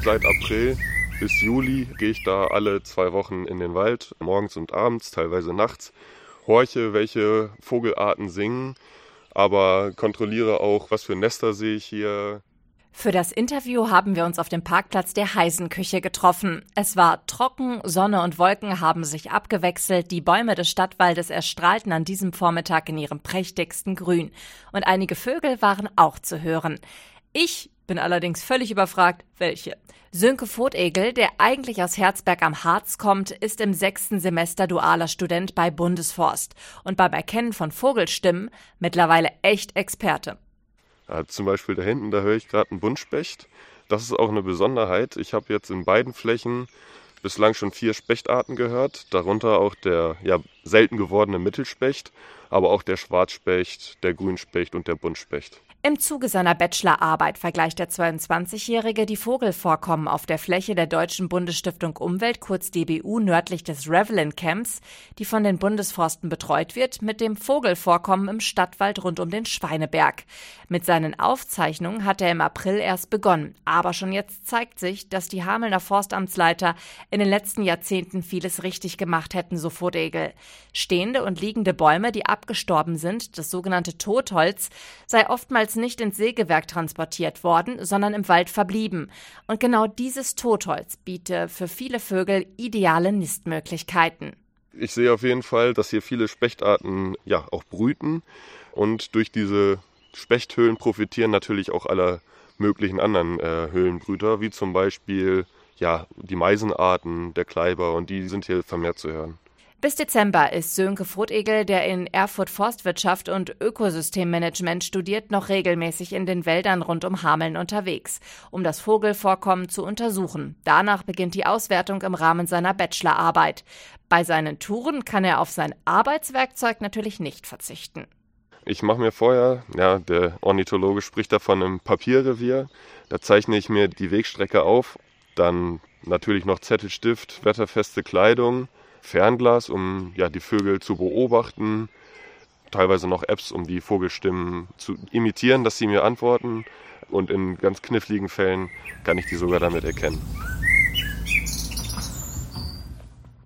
seit April bis Juli gehe ich da alle 2 Wochen in den Wald, morgens und abends, teilweise nachts, horche, welche Vogelarten singen, aber kontrolliere auch, was für Nester sehe ich hier. Für das Interview haben wir uns auf dem Parkplatz der Heisenküche getroffen. Es war trocken, Sonne und Wolken haben sich abgewechselt, die Bäume des Stadtwaldes erstrahlten an diesem Vormittag in ihrem prächtigsten Grün. Und einige Vögel waren auch zu hören. Ich bin allerdings völlig überfragt, welche. Sönke Votegel, der eigentlich aus Herzberg am Harz kommt, ist im 6. Semester dualer Student bei Bundesforst und beim Erkennen von Vogelstimmen mittlerweile echt Experte. Ja, zum Beispiel da hinten, da höre ich gerade einen Buntspecht. Das ist auch eine Besonderheit. Ich habe jetzt in beiden Flächen bislang schon 4 Spechtarten gehört, darunter auch der selten gewordene Mittelspecht, aber auch der Schwarzspecht, der Grünspecht und der Buntspecht. Im Zuge seiner Bachelorarbeit vergleicht der 22-Jährige die Vogelvorkommen auf der Fläche der Deutschen Bundesstiftung Umwelt, kurz DBU, nördlich des Ravelin Camps, die von den Bundesforsten betreut wird, mit dem Vogelvorkommen im Stadtwald rund um den Schweineberg. Mit seinen Aufzeichnungen hat er im April erst begonnen. Aber schon jetzt zeigt sich, dass die Hamelner Forstamtsleiter in den letzten Jahrzehnten vieles richtig gemacht hätten, so Votegel. Stehende und liegende Bäume, die abgestorben sind, das sogenannte Totholz, sei oftmals nicht ins Sägewerk transportiert worden, sondern im Wald verblieben. Und genau dieses Totholz biete für viele Vögel ideale Nistmöglichkeiten. Ich sehe auf jeden Fall, dass hier viele Spechtarten auch brüten und durch diese Spechthöhlen profitieren natürlich auch alle möglichen anderen Höhlenbrüter, wie zum Beispiel die Meisenarten, der Kleiber, und die sind hier vermehrt zu hören. Bis Dezember ist Sönke Votegel, der in Erfurt Forstwirtschaft und Ökosystemmanagement studiert, noch regelmäßig in den Wäldern rund um Hameln unterwegs, um das Vogelvorkommen zu untersuchen. Danach beginnt die Auswertung im Rahmen seiner Bachelorarbeit. Bei seinen Touren kann er auf sein Arbeitswerkzeug natürlich nicht verzichten. Ich mache mir vorher, der Ornithologe spricht da von einem Papierrevier, da zeichne ich mir die Wegstrecke auf, dann natürlich noch Zettel, Stift, wetterfeste Kleidung, Fernglas, um die Vögel zu beobachten, teilweise noch Apps, um die Vogelstimmen zu imitieren, dass sie mir antworten, und in ganz kniffligen Fällen kann ich die sogar damit erkennen.